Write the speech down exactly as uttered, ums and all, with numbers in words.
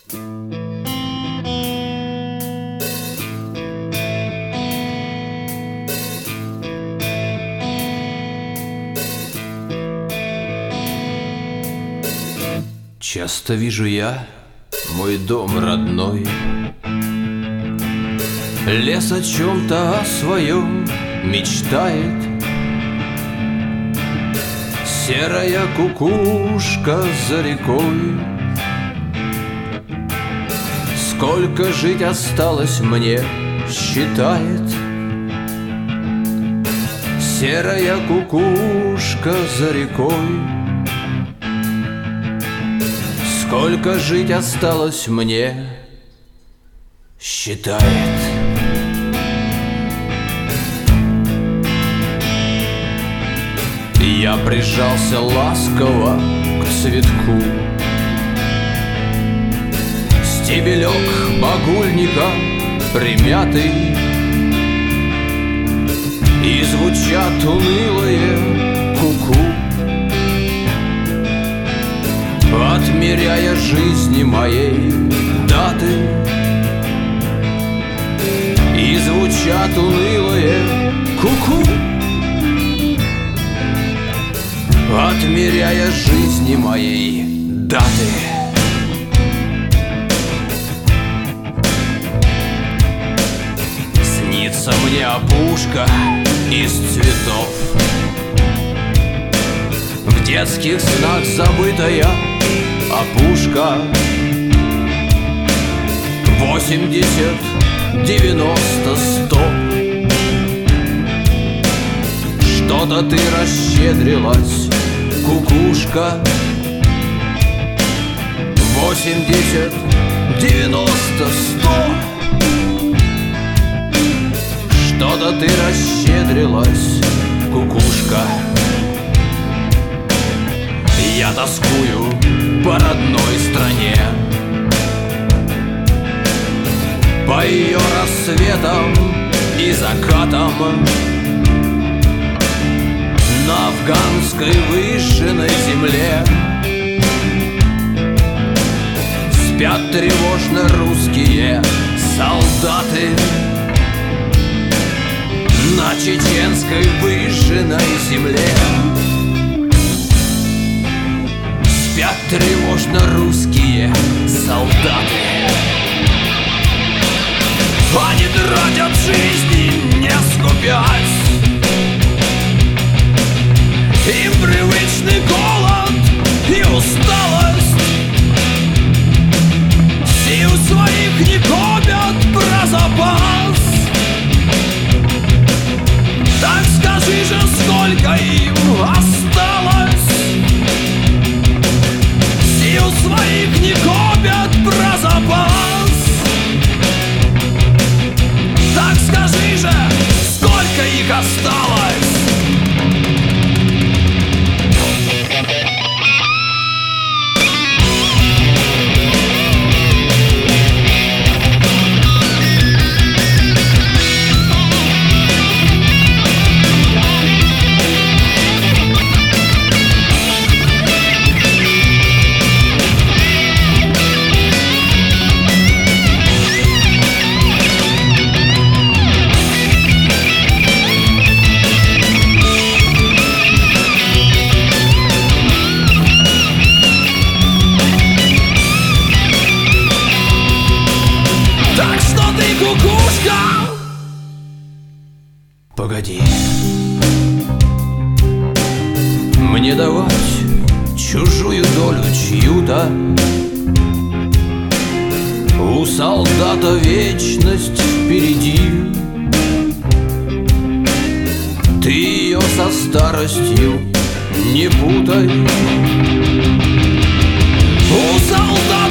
Часто вижу я мой дом родной, лес о чем-то о своем мечтает. Серая кукушка за рекой. Сколько жить осталось мне, считает. Серая кукушка за рекой. Сколько жить осталось мне, считает. Я прижался ласково к цветку. Стебелек багульника примятый, и звучат унылые ку-ку, отмеряя жизни моей даты. И звучат унылые ку-ку, отмеряя жизни моей даты. Снится мне опушка из цветов, в детских снах забытая опушка. Восемьдесят, девяносто, сто. Что-то ты расщедрилась, кукушка. Восемьдесят, девяносто, сто. Что-то ты расщедрилась, кукушка. Я тоскую по родной стране, по ее рассветам и закатам. На афганской выжженной земле спят тревожно русские солдаты. На чеченской выжженной земле спят тревожно русские солдаты. Они тратят жизни, не скупясь. Им привычный голод и усталость. Сил своих не копят про запас. Так скажи же, сколько им осталось. Сил своих не копят про запас. Так скажи же, сколько их осталось. Погоди, мне давать чужую долю чью-то. У солдата вечность впереди. Ты ее со старостью не путай. У солдата